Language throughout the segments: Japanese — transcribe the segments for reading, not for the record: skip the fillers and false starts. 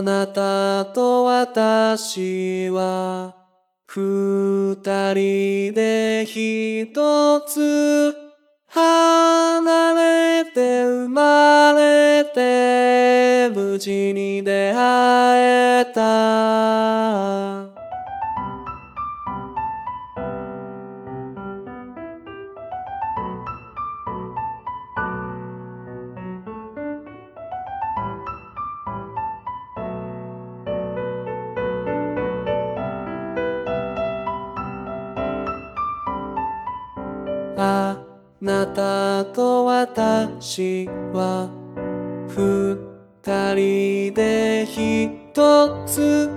なたと私は二人で一つ離れて生まれて無事に出会えた。あなたと私は二人で一つ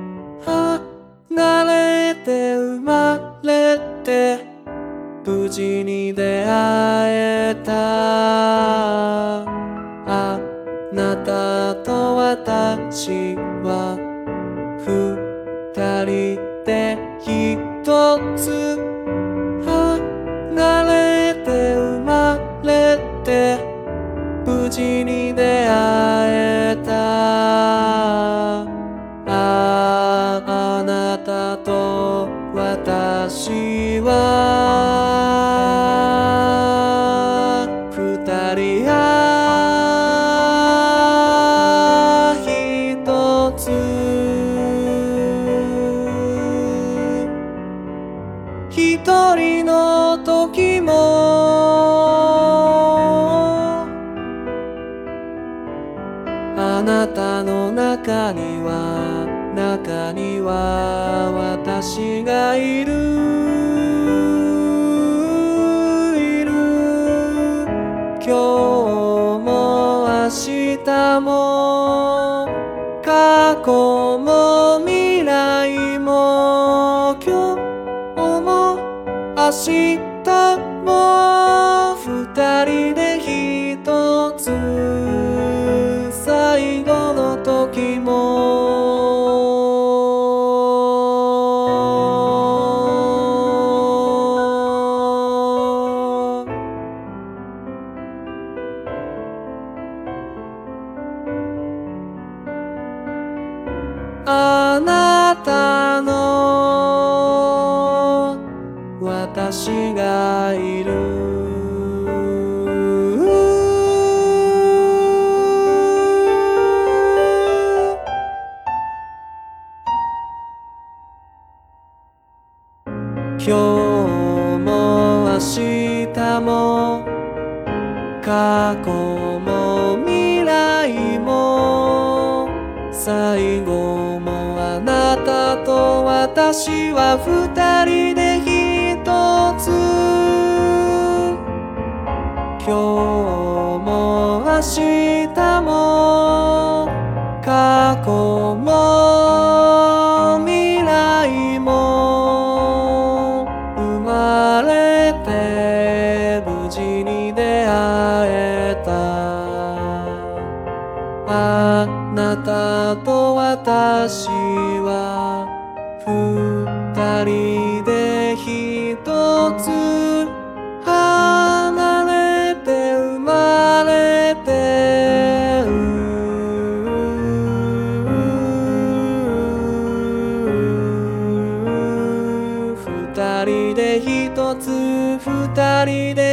離れて生まれて無事に出会えた。あなたと私は二人で一つ離れて生まれて無事に出会えた。あなたと私は二人一つ。一人の時もあなたの中には私がいる。今日も明日も過去も未来も今日も明日も二人で一つ最後の時もあなたの私がいる。今日も明日も過去も未来も最後もあなたと私は二人で一つ。今日も明日も過去も未来も生まれて無事に出会えた。あなたと私は二人で一つ離れて生まれて二人で一つ二人で